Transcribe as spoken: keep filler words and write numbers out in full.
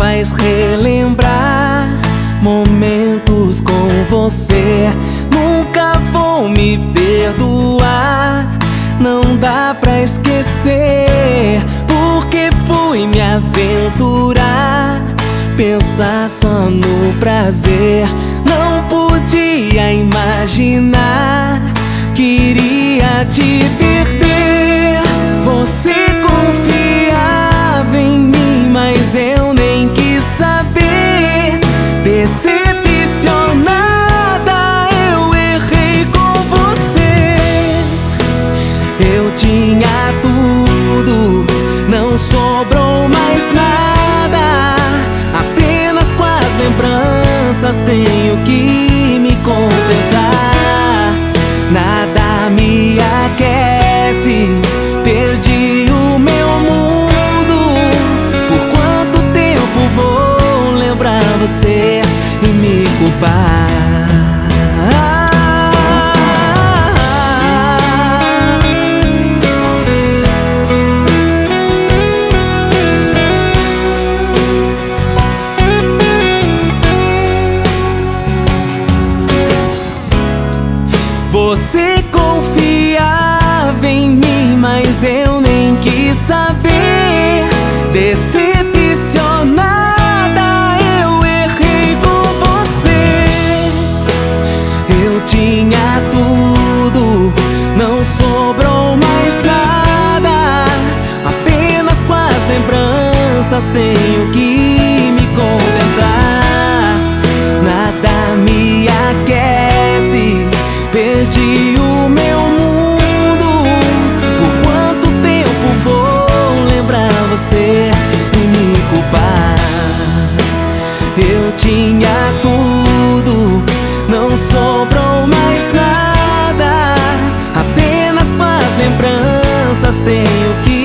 faz relembrar momentos com você. Nunca vou me perdoar, não dá pra esquecer, porque fui me aventurar, pensar só no prazer. Não podia imaginar que iria te perder. Você confiava em mim, mas eu nem quis saber. Decepcionada, eu errei com você. Eu tinha tudo, não sobrou mais nada. Apenas com as lembranças tenho que me contentar. Nada me aquece, perdi o meu mundo. Por quanto tempo vou lembrar você e me culpar? Você confiava em mim, mas eu nem quis saber. Decepcionada, eu errei com você. Eu tinha tudo, não sobrou mais nada. Apenas com as lembranças tenho que me contentar. Nada me aquece, perdi o meu mundo. Por quanto tempo vou lembrar você e me culpar? Eu tinha tudo, não sobrou mais nada. Apenas com as lembranças tenho que